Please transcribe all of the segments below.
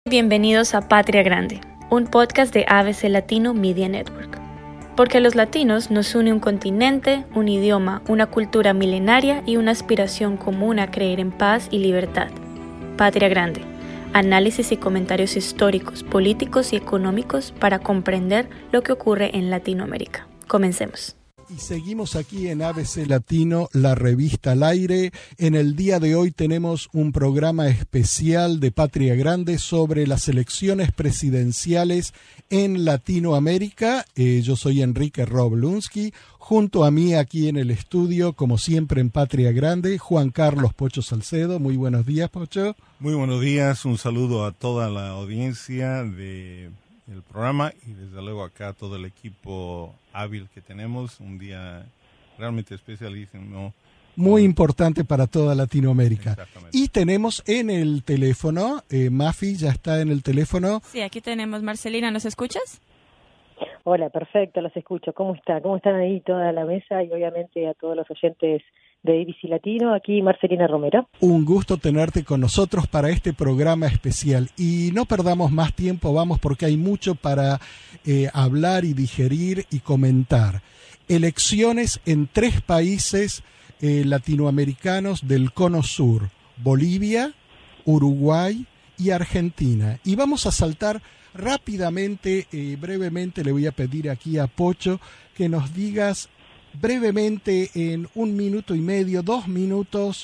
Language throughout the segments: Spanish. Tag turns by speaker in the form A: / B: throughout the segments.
A: Bienvenidos a Patria Grande, un podcast de ABC Latino Media Network. Porque a los latinos nos une un continente, un idioma, una cultura milenaria y una aspiración común a creer en paz y libertad. Patria Grande, análisis y comentarios históricos, políticos y económicos para comprender lo que ocurre en Latinoamérica. Comencemos.
B: Y seguimos aquí en ABC Latino, la revista al aire. En el día de hoy tenemos un programa especial de Patria Grande sobre las elecciones presidenciales en Latinoamérica. Yo soy Enrique Roblunsky. Junto a mí aquí en el estudio, como siempre en Patria Grande, Juan Carlos Pocho Salcedo. Muy buenos días, Pocho.
C: Muy buenos días. Un saludo a toda la audiencia del programa y desde luego acá a todo el equipo hábil que tenemos. Un día realmente especialísimo.
B: Muy importante para toda Latinoamérica. Y tenemos en el teléfono, Mafi ya está en el teléfono.
D: Sí, aquí tenemos Marcelina, ¿nos escuchas?
E: Hola, perfecto, los escucho. ¿Cómo está? ¿Cómo están ahí toda la mesa? Y obviamente a todos los oyentes de ABC Latino, aquí Marcelina Romero.
B: Un gusto tenerte con nosotros para este programa especial. Y no perdamos más tiempo, vamos, porque hay mucho para hablar y digerir y comentar. Elecciones en 3 países latinoamericanos del Cono Sur: Bolivia, Uruguay y Argentina. Y vamos a saltar rápidamente, brevemente. Le voy a pedir aquí a Pocho que nos digas brevemente, en 1 minuto y medio, 2 minutos,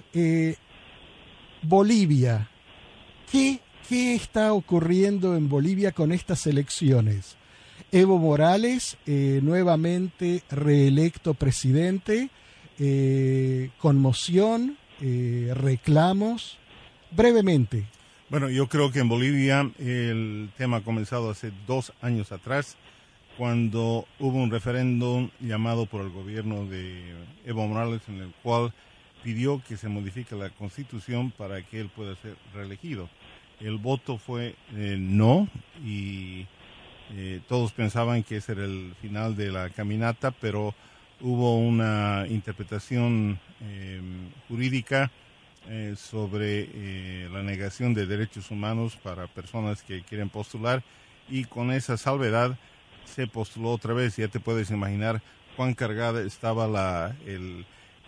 B: Bolivia. ¿Qué está ocurriendo en Bolivia con estas elecciones? Evo Morales, nuevamente reelecto presidente, conmoción, reclamos. Brevemente.
C: Bueno, yo creo que en Bolivia el tema ha comenzado hace 2 años atrás, cuando hubo un referéndum llamado por el gobierno de Evo Morales, en el cual pidió que se modifique la Constitución para que él pueda ser reelegido. El voto fue no, y todos pensaban que ese era el final de la caminata, pero hubo una interpretación jurídica sobre la negación de derechos humanos para personas que quieren postular, y con esa salvedad se postuló otra vez. Ya te puedes imaginar cuán cargada estaba el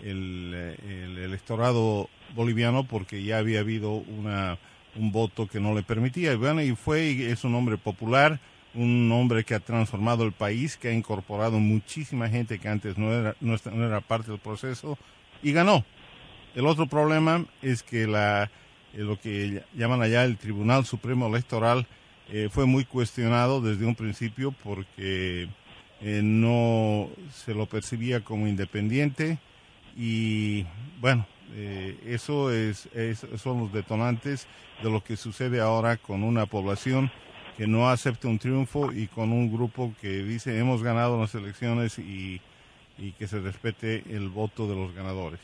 C: electorado boliviano, porque ya había habido un voto que no le permitía. Y bueno, es un hombre popular, un hombre que ha transformado el país, que ha incorporado muchísima gente que antes no era parte del proceso, y ganó. El otro problema es que lo que llaman allá el Tribunal Supremo Electoral fue muy cuestionado desde un principio, porque no se lo percibía como independiente, y bueno, eso son los detonantes de lo que sucede ahora con una población que no acepta un triunfo, y con un grupo que dice hemos ganado las elecciones y que se respete el voto de los ganadores.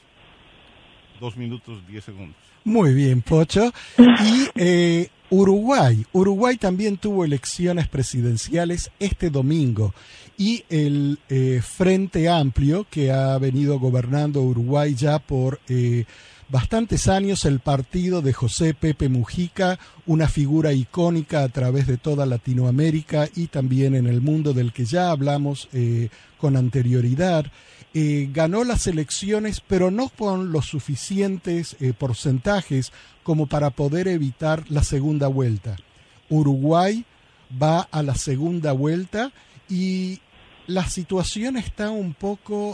C: 2 minutos 10 segundos.
B: Muy bien, Pocho. Y Uruguay también tuvo elecciones presidenciales este domingo, y el Frente Amplio, que ha venido gobernando Uruguay ya por bastantes años, el partido de José Pepe Mujica, una figura icónica a través de toda Latinoamérica y también en el mundo, del que ya hablamos con anterioridad, ganó las elecciones, pero no con los suficientes porcentajes como para poder evitar la segunda vuelta. Uruguay va a la segunda vuelta y la situación está un poco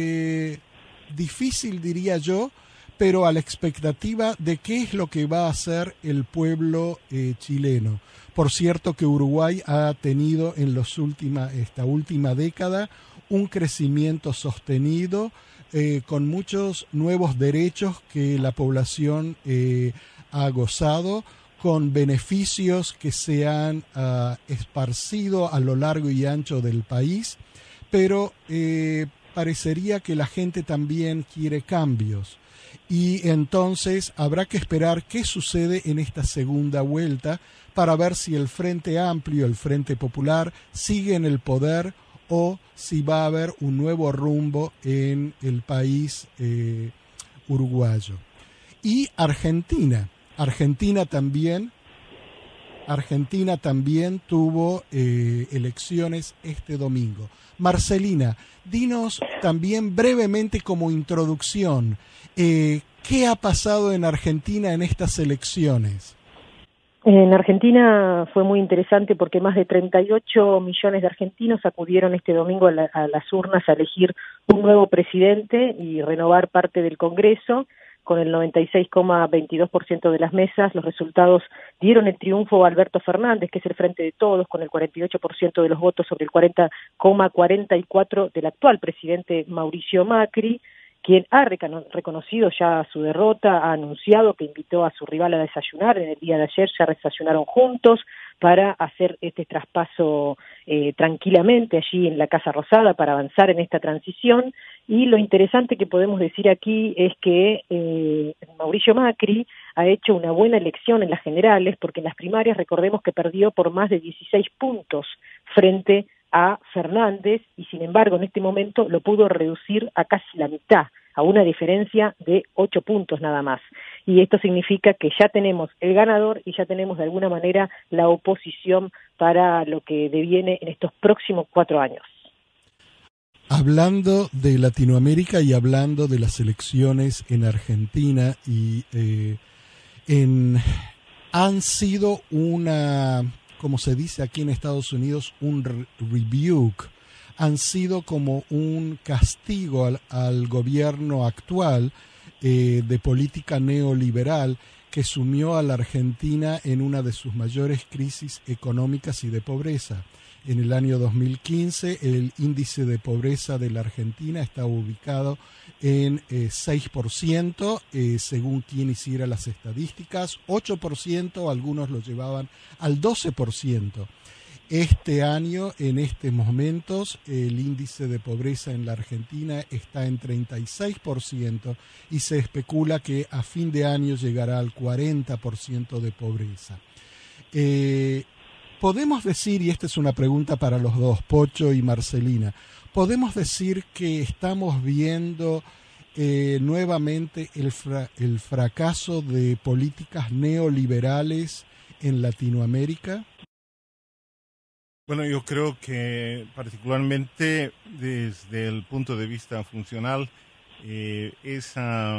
B: difícil, diría yo, pero a la expectativa de qué es lo que va a hacer el pueblo chileno. Por cierto que Uruguay ha tenido en esta última década un crecimiento sostenido, con muchos nuevos derechos que la población ha gozado, con beneficios que se han esparcido a lo largo y ancho del país, pero parecería que la gente también quiere cambios. Y entonces habrá que esperar qué sucede en esta segunda vuelta para ver si el Frente Amplio, el Frente Popular, sigue en el poder, o si va a haber un nuevo rumbo en el país uruguayo. Y Argentina también Argentina también tuvo elecciones este domingo. Marcelina, dinos también brevemente como introducción, ¿qué ha pasado en Argentina en estas elecciones?
E: En Argentina fue muy interesante porque más de 38 millones de argentinos acudieron este domingo a las urnas a elegir un nuevo presidente y renovar parte del Congreso. Con el 96,22% de las mesas, los resultados dieron el triunfo a Alberto Fernández, que es el Frente de Todos, con el 48% de los votos sobre el 40,44% del actual presidente Mauricio Macri, quien ha reconocido ya su derrota, ha anunciado que invitó a su rival a desayunar. En el día de ayer ya desayunaron juntos para hacer este traspaso tranquilamente allí en la Casa Rosada para avanzar en esta transición. Y lo interesante que podemos decir aquí es que Mauricio Macri ha hecho una buena elección en las generales, porque en las primarias recordemos que perdió por más de 16 puntos frente a Fernández, y sin embargo en este momento lo pudo reducir a casi la mitad, a una diferencia de 8 puntos nada más. Y esto significa que ya tenemos el ganador y ya tenemos de alguna manera la oposición para lo que deviene en estos próximos 4 años.
B: Hablando de Latinoamérica y hablando de las elecciones en Argentina, y han sido una, como se dice aquí en Estados Unidos, un rebuke, han sido como un castigo al gobierno actual de política neoliberal, que sumió a la Argentina en una de sus mayores crisis económicas y de pobreza. En el año 2015 el índice de pobreza de la Argentina estaba ubicado en 6%, según quien hiciera las estadísticas, 8%, algunos lo llevaban al 12%. Este año, en estos momentos, el índice de pobreza en la Argentina está en 36% y se especula que a fin de año llegará al 40% de pobreza. Podemos decir, y esta es una pregunta para los dos, Pocho y Marcelina, podemos decir que estamos viendo nuevamente el fracaso de políticas neoliberales en Latinoamérica.
C: Bueno, yo creo que particularmente desde el punto de vista funcional, esa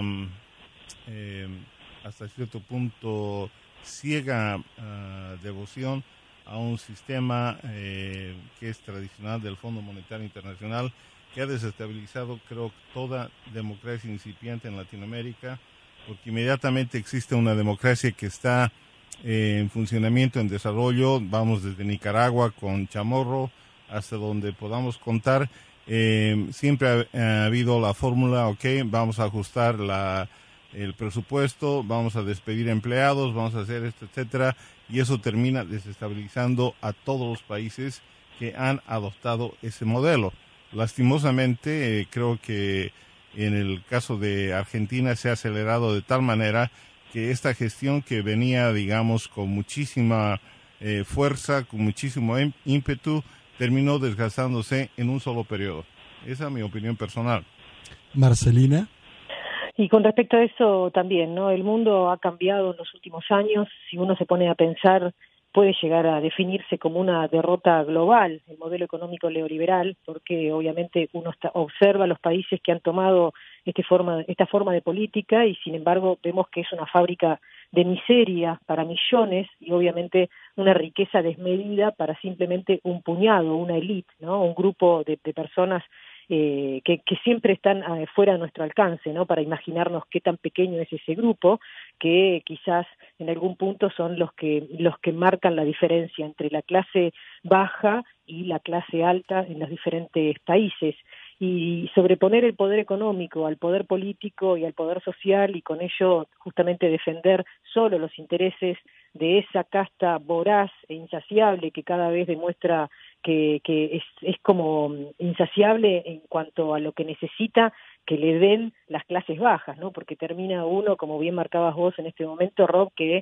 C: hasta cierto punto ciega devoción a un sistema que es tradicional del Fondo Monetario Internacional, que ha desestabilizado, creo, toda democracia incipiente en Latinoamérica, porque inmediatamente existe una democracia que está en funcionamiento, en desarrollo. Vamos desde Nicaragua con Chamorro hasta donde podamos contar. Siempre ha habido la fórmula, vamos a ajustar el presupuesto, vamos a despedir empleados, vamos a hacer esto, etcétera, y eso termina desestabilizando a todos los países que han adoptado ese modelo. Lastimosamente, creo que en el caso de Argentina se ha acelerado de tal manera que esta gestión, que venía, digamos, con muchísima fuerza, con muchísimo ímpetu, terminó desgastándose en un solo periodo. Esa es mi opinión personal.
B: Marcelina.
E: Y con respecto a eso también, ¿no? El mundo ha cambiado en los últimos años. Si uno se pone a pensar, puede llegar a definirse como una derrota global el modelo económico neoliberal, porque obviamente uno observa los países que han tomado esta forma de política, y sin embargo vemos que es una fábrica de miseria para millones y obviamente una riqueza desmedida para simplemente un puñado, una élite, ¿no? Un grupo de personas que siempre están fuera de nuestro alcance, ¿no? Para imaginarnos qué tan pequeño es ese grupo, que quizás en algún punto son los que marcan la diferencia entre la clase baja y la clase alta en los diferentes países. Y sobreponer el poder económico al poder político y al poder social, y con ello justamente defender solo los intereses de esa casta voraz e insaciable que cada vez demuestra que es como insaciable en cuanto a lo que necesita que le den las clases bajas, ¿no? Porque termina uno, como bien marcabas vos en este momento, Rob, que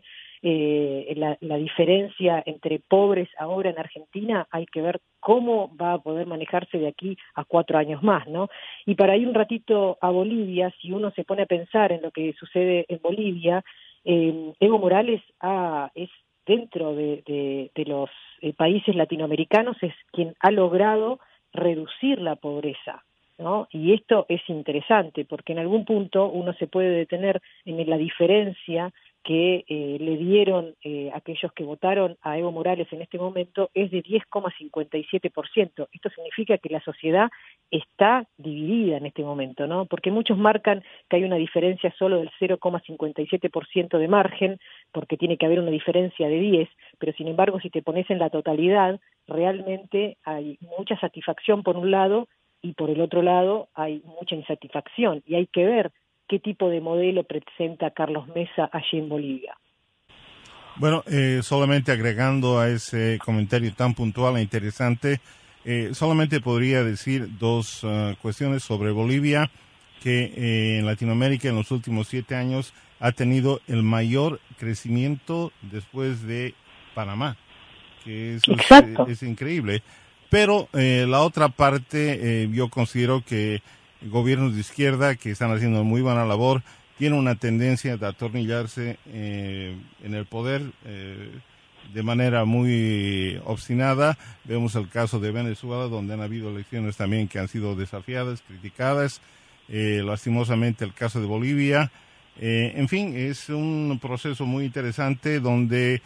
E: la diferencia entre pobres ahora en Argentina, hay que ver cómo va a poder manejarse de aquí a 4 años más, ¿no? Y para ir un ratito a Bolivia, si uno se pone a pensar en lo que sucede en Bolivia, Evo Morales es dentro de los países latinoamericanos es quien ha logrado reducir la pobreza, ¿no? Y esto es interesante porque en algún punto uno se puede detener en la diferencia que le dieron aquellos que votaron a Evo Morales en este momento es de 10,57%. Esto significa que la sociedad está dividida en este momento, ¿no? Porque muchos marcan que hay una diferencia solo del 0,57% de margen, porque tiene que haber una diferencia de 10, pero sin embargo si te pones en la totalidad, realmente hay mucha satisfacción por un lado y por el otro lado hay mucha insatisfacción, y hay que ver qué tipo de modelo presenta Carlos Mesa allí en Bolivia.
C: Bueno, solamente agregando a ese comentario tan puntual e interesante, solamente podría decir dos cuestiones sobre Bolivia, que en Latinoamérica en los últimos 7 años ha tenido el mayor crecimiento después de Panamá, que eso es increíble. Pero la otra parte, yo considero que gobiernos de izquierda que están haciendo muy buena labor tienen una tendencia de atornillarse en el poder de manera muy obstinada. Vemos el caso de Venezuela, donde han habido elecciones también que han sido desafiadas, criticadas. Lastimosamente el caso de Bolivia. En fin, es un proceso muy interesante donde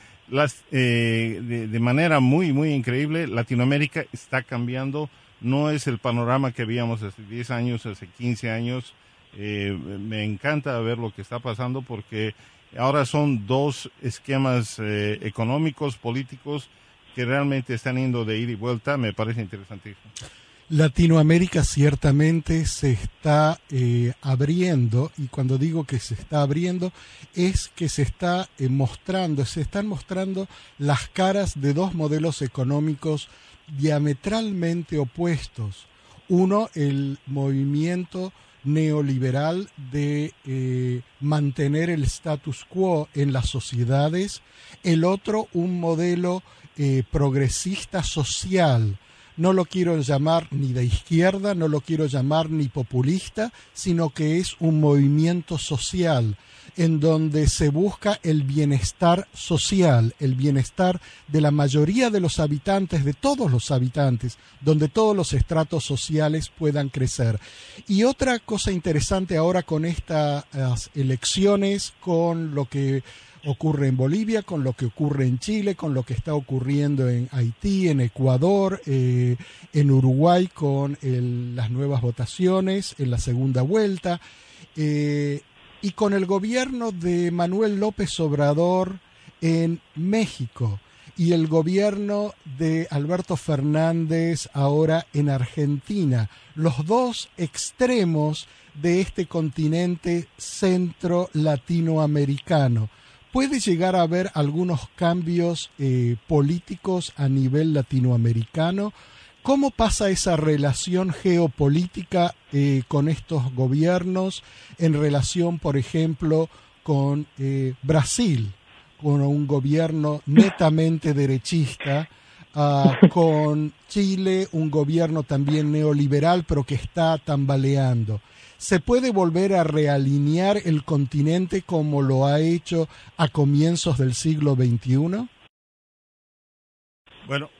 C: de manera muy, muy increíble Latinoamérica está cambiando. No es el panorama que veíamos hace 10 años, hace 15 años. Me encanta ver lo que está pasando porque ahora son dos esquemas económicos, políticos, que realmente están yendo de ida y vuelta. Me parece interesantísimo.
B: Latinoamérica ciertamente se está abriendo, y cuando digo que se está abriendo es que se están mostrando las caras de dos modelos económicos diametralmente opuestos. Uno, el movimiento neoliberal de mantener el status quo en las sociedades, el otro, un modelo progresista social. No lo quiero llamar ni de izquierda, no lo quiero llamar ni populista, sino que es un movimiento social en donde se busca el bienestar social, el bienestar de la mayoría de los habitantes, de todos los habitantes, donde todos los estratos sociales puedan crecer. Y otra cosa interesante ahora con estas elecciones, con lo que ocurre en Bolivia, con lo que ocurre en Chile, con lo que está ocurriendo en Haití, en Ecuador, en Uruguay con las nuevas votaciones en la segunda vuelta, y con el gobierno de Manuel López Obrador en México y el gobierno de Alberto Fernández ahora en Argentina, los dos extremos de este continente centro latinoamericano. ¿Puede llegar a haber algunos cambios políticos a nivel latinoamericano? ¿Cómo pasa esa relación geopolítica con estos gobiernos en relación, por ejemplo, con Brasil, con un gobierno netamente derechista, con Chile, un gobierno también neoliberal, pero que está tambaleando? ¿Se puede volver a realinear el continente como lo ha hecho a comienzos del siglo XXI?
C: Bueno,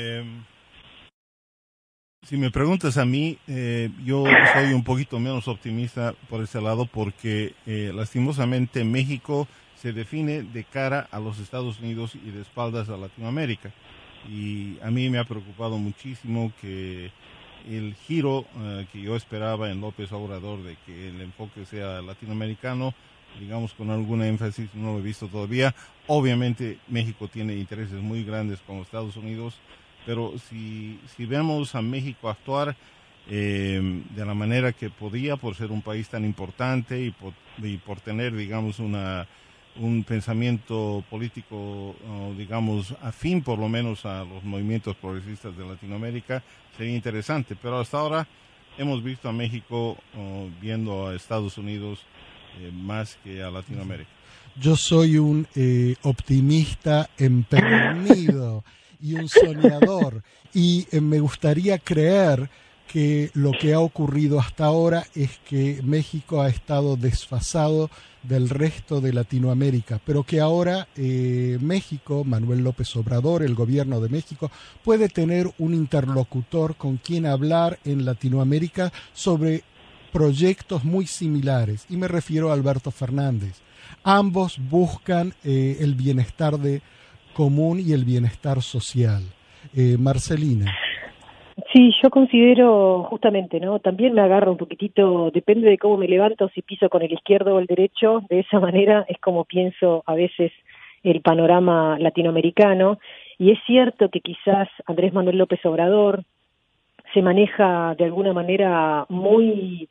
C: si me preguntas a mí, yo soy un poquito menos optimista por ese lado porque lastimosamente México se define de cara a los Estados Unidos y de espaldas a Latinoamérica. Y a mí me ha preocupado muchísimo que el giro que yo esperaba en López Obrador de que el enfoque sea latinoamericano, digamos con algún énfasis, no lo he visto todavía. Obviamente México tiene intereses muy grandes con los Estados Unidos, pero si vemos a México actuar de la manera que podía por ser un país tan importante y por tener, digamos, un pensamiento político, digamos, afín por lo menos a los movimientos progresistas de Latinoamérica, sería interesante. Pero hasta ahora hemos visto a México viendo a Estados Unidos más que a Latinoamérica.
B: Yo soy un optimista empedernido y un soñador, y me gustaría creer que lo que ha ocurrido hasta ahora es que México ha estado desfasado del resto de Latinoamérica, pero que ahora México, Manuel López Obrador, el gobierno de México, puede tener un interlocutor con quien hablar en Latinoamérica sobre proyectos muy similares, y me refiero a Alberto Fernández. Ambos buscan el bienestar común y el bienestar social. Marcelina.
E: Sí, yo considero justamente, ¿no? También me agarra un poquitito, depende de cómo me levanto, si piso con el izquierdo o el derecho, de esa manera es como pienso a veces el panorama latinoamericano, y es cierto que quizás Andrés Manuel López Obrador se maneja de alguna manera muy,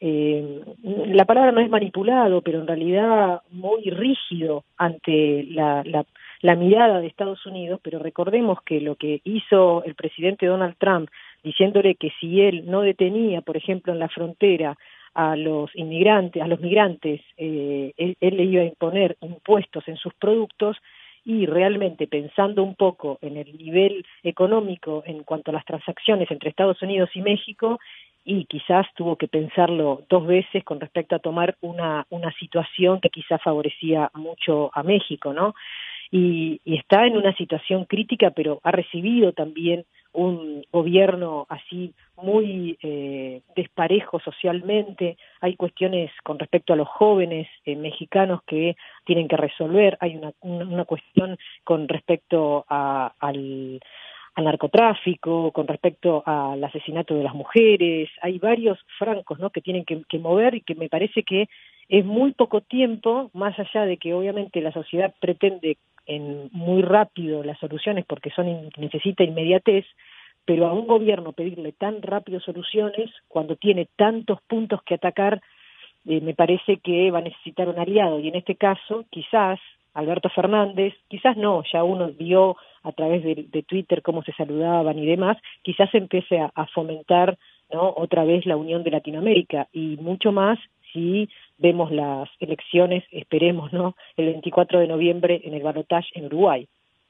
E: la palabra no es manipulado, pero en realidad muy rígido ante la mirada de Estados Unidos, pero recordemos que lo que hizo el presidente Donald Trump, diciéndole que si él no detenía, por ejemplo, en la frontera a los migrantes, él le iba a imponer impuestos en sus productos, y realmente pensando un poco en el nivel económico en cuanto a las transacciones entre Estados Unidos y México, y quizás tuvo que pensarlo dos veces con respecto a tomar una situación que quizás favorecía mucho a México, ¿no? Y está en una situación crítica, pero ha recibido también un gobierno así muy desparejo socialmente. Hay cuestiones con respecto a los jóvenes mexicanos que tienen que resolver, hay una cuestión con respecto al narcotráfico, con respecto al asesinato de las mujeres, hay varios francos, ¿no?, que tienen que mover, y que me parece que es muy poco tiempo, más allá de que obviamente la sociedad pretende en muy rápido las soluciones porque necesita inmediatez, pero a un gobierno pedirle tan rápido soluciones cuando tiene tantos puntos que atacar, me parece que va a necesitar un aliado, y en este caso quizás Alberto Fernández, quizás no, ya uno vio a través de Twitter cómo se saludaban y demás, quizás empiece a fomentar, ¿no?, otra vez la unión de Latinoamérica, y mucho más si vemos las elecciones, esperemos, ¿no?, el 24 de noviembre en el balotaje en Uruguay.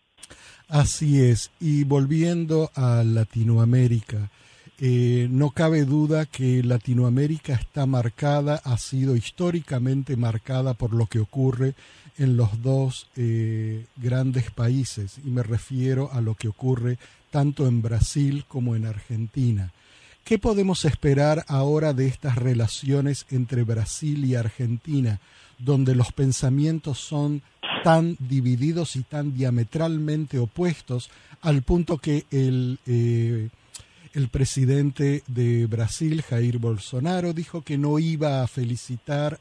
B: Así es, y volviendo a Latinoamérica, no cabe duda que Latinoamérica está marcada, ha sido históricamente marcada por lo que ocurre en los dos grandes países, y me refiero a lo que ocurre tanto en Brasil como en Argentina. ¿Qué podemos esperar ahora de estas relaciones entre Brasil y Argentina, donde los pensamientos son tan divididos y tan diametralmente opuestos, al punto que el presidente de Brasil, Jair Bolsonaro, dijo que no iba a felicitar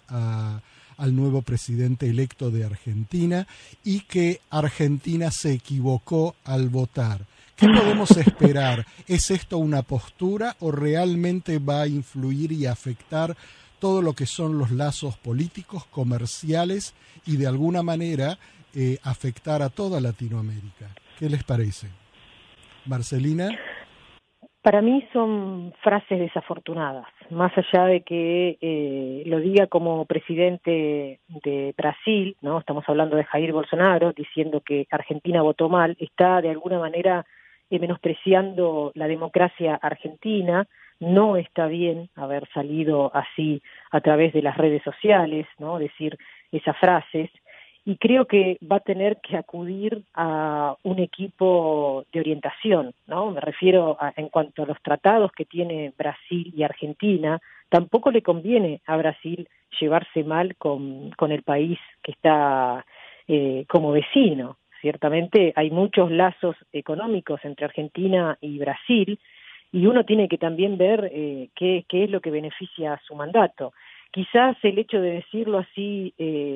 B: al nuevo presidente electo de Argentina, y que Argentina se equivocó al votar? ¿Qué podemos esperar? ¿Es esto una postura o realmente va a influir y afectar todo lo que son los lazos políticos, comerciales y de alguna manera afectar a toda Latinoamérica? ¿Qué les parece? Marcelina.
E: Para mí son frases desafortunadas, más allá de que lo diga como presidente de Brasil, ¿no? Estamos hablando de Jair Bolsonaro, diciendo que Argentina votó mal, está de alguna manera menospreciando la democracia argentina. No está bien haber salido así a través de las redes sociales, ¿no?, decir esas frases, y creo que va a tener que acudir a un equipo de orientación, ¿no? Me refiero en cuanto a los tratados que tiene Brasil y Argentina. Tampoco le conviene a Brasil llevarse mal con el país que está como vecino. Ciertamente hay muchos lazos económicos entre Argentina y Brasil, y uno tiene que también ver qué es lo que beneficia a su mandato. Quizás el hecho de decirlo así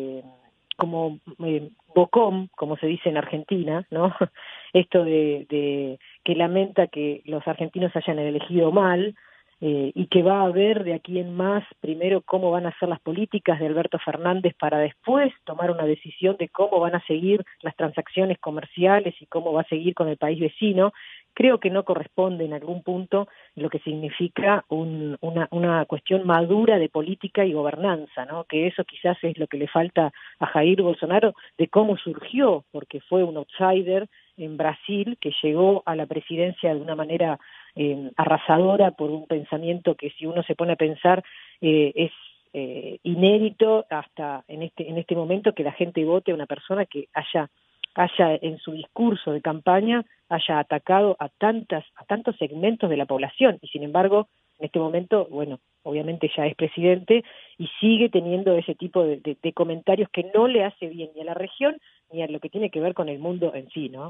E: como bocón, como se dice en Argentina, ¿no? Esto de que lamenta que los argentinos hayan elegido mal, y que va a ver de aquí en más, primero, cómo van a ser las políticas de Alberto Fernández para después tomar una decisión de cómo van a seguir las transacciones comerciales y cómo va a seguir con el país vecino. Creo que no corresponde en algún punto lo que significa una cuestión madura de política y gobernanza, ¿no? Que eso quizás es lo que le falta a Jair Bolsonaro, de cómo surgió, porque fue un outsider en Brasil que llegó a la presidencia de una manera arrasadora por un pensamiento que, si uno se pone a pensar, es inédito hasta en este momento, que la gente vote a una persona que haya en su discurso de campaña haya atacado a tantos segmentos de la población, y sin embargo en este momento, bueno, obviamente ya es presidente y sigue teniendo ese tipo de comentarios que no le hace bien ni a la región ni a lo que tiene que ver con el mundo en sí, ¿no?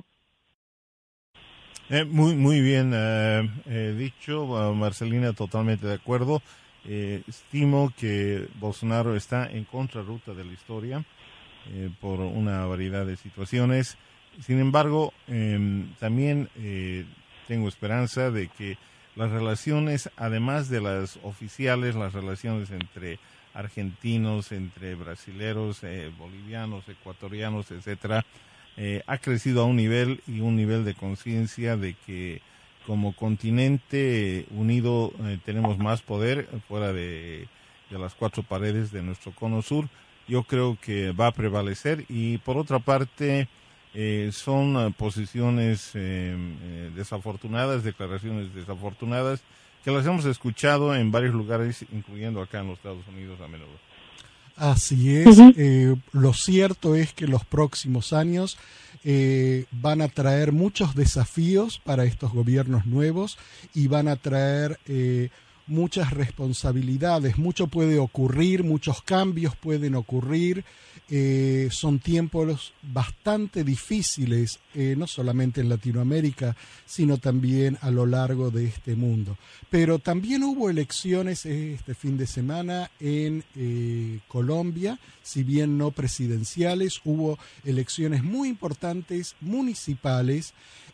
C: Muy bien dicho, Marcelina, totalmente de acuerdo. Estimo que Bolsonaro está en contrarruta de la historia por una variedad de situaciones. Sin embargo, también tengo esperanza de que las relaciones, además de las oficiales, las relaciones entre argentinos, entre brasileros, bolivianos, ecuatorianos, etcétera, ha crecido a un nivel de conciencia de que como continente unido tenemos más poder fuera de las cuatro paredes de nuestro cono sur. Yo creo que va a prevalecer, y por otra parte son posiciones desafortunadas, declaraciones desafortunadas, que las hemos escuchado en varios lugares, incluyendo acá en los Estados Unidos a menudo.
B: Así es. Lo cierto es que los próximos años van a traer muchos desafíos para estos gobiernos nuevos y van a traer muchas responsabilidades. Mucho puede ocurrir, muchos cambios pueden ocurrir. Son tiempos bastante difíciles, no solamente en Latinoamérica, sino también a lo largo de este mundo. Pero también hubo elecciones este fin de semana en Colombia, si bien no presidenciales, hubo elecciones muy importantes municipales.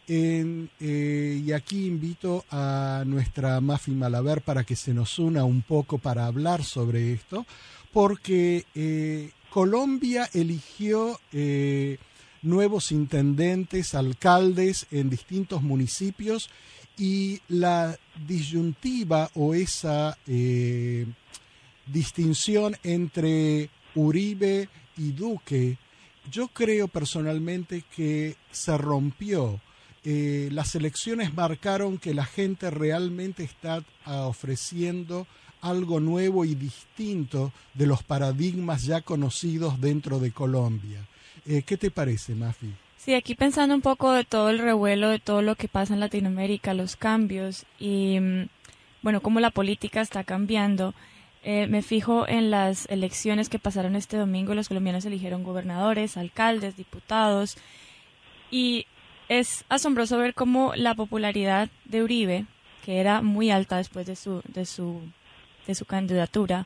B: Y aquí invito a nuestra Mafi Malaver para que se nos una un poco para hablar sobre esto, porque Colombia eligió nuevos intendentes, alcaldes en distintos municipios, y la disyuntiva o esa distinción entre Uribe y Duque, yo creo personalmente que se rompió. Las elecciones marcaron que la gente realmente está ofreciendo algo nuevo y distinto de los paradigmas ya conocidos dentro de Colombia. ¿Qué te parece, Mafi?
D: Sí, aquí pensando un poco de todo el revuelo, de todo lo que pasa en Latinoamérica, los cambios y, bueno, cómo la política está cambiando. Me fijo en las elecciones que pasaron este domingo. Los colombianos eligieron gobernadores, alcaldes, diputados, y es asombroso ver cómo la popularidad de Uribe, que era muy alta después de su candidatura,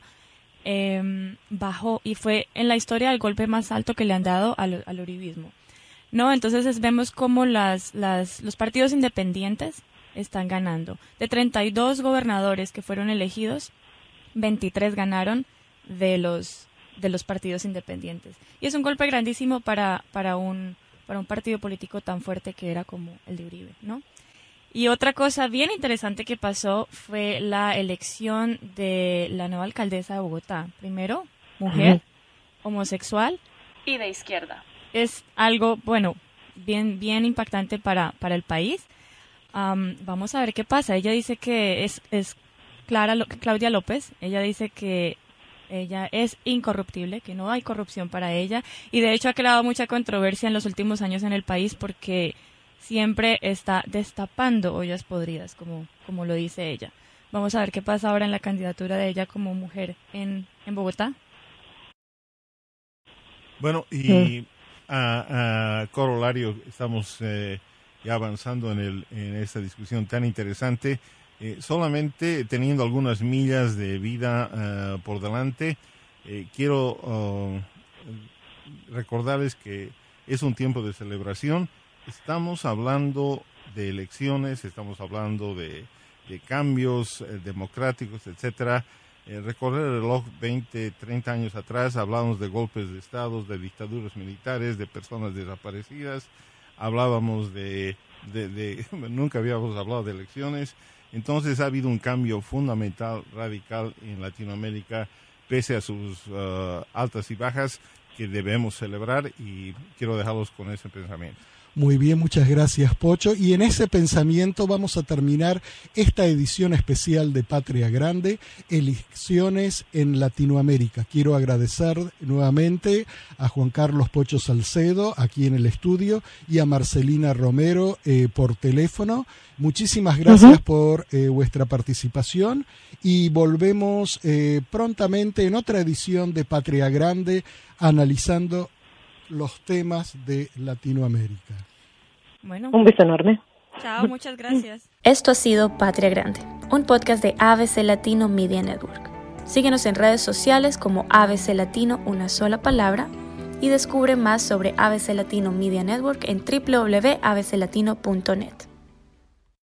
D: bajó, y fue en la historia el golpe más alto que le han dado al uribismo, ¿no? Entonces vemos cómo los partidos independientes están ganando. De 32 gobernadores que fueron elegidos, 23 ganaron de los partidos independientes. Y es un golpe grandísimo para un partido político tan fuerte que era como el de Uribe, ¿no? Y otra cosa bien interesante que pasó fue la elección de la nueva alcaldesa de Bogotá. Primero, mujer, homosexual y de izquierda. Es algo, bueno, bien impactante para el país. Vamos a ver qué pasa. Ella dice que es Claudia López. Ella dice que ella es incorruptible, que no hay corrupción para ella, y de hecho ha creado mucha controversia en los últimos años en el país porque siempre está destapando ollas podridas, como lo dice ella. Vamos a ver qué pasa ahora en la candidatura de ella como mujer en Bogotá.
C: Bueno, y a corolario, estamos ya avanzando en esta discusión tan interesante. Solamente teniendo algunas millas de vida por delante, quiero recordarles que es un tiempo de celebración. Estamos hablando de elecciones, estamos hablando de cambios democráticos, etcétera. Recorrer el reloj 20, 30 años atrás, hablábamos de golpes de estados, de dictaduras militares, de personas desaparecidas, hablábamos nunca habíamos hablado de elecciones. Entonces ha habido un cambio fundamental, radical en Latinoamérica, pese a sus altas y bajas, que debemos celebrar, y quiero dejarlos con ese pensamiento.
B: Muy bien, muchas gracias, Pocho. Y en ese pensamiento vamos a terminar esta edición especial de Patria Grande, Elecciones en Latinoamérica. Quiero agradecer nuevamente a Juan Carlos Pocho Salcedo, aquí en el estudio, y a Marcelina Romero por teléfono. Muchísimas gracias por vuestra participación y volvemos prontamente en otra edición de Patria Grande analizando los temas de Latinoamérica.
D: Bueno,
E: un beso enorme.
D: Chao, muchas gracias.
A: Esto ha sido Patria Grande, un podcast de ABC Latino Media Network. Síguenos en redes sociales como ABC Latino, una sola palabra, y descubre más sobre ABC Latino Media Network en www.abclatino.net.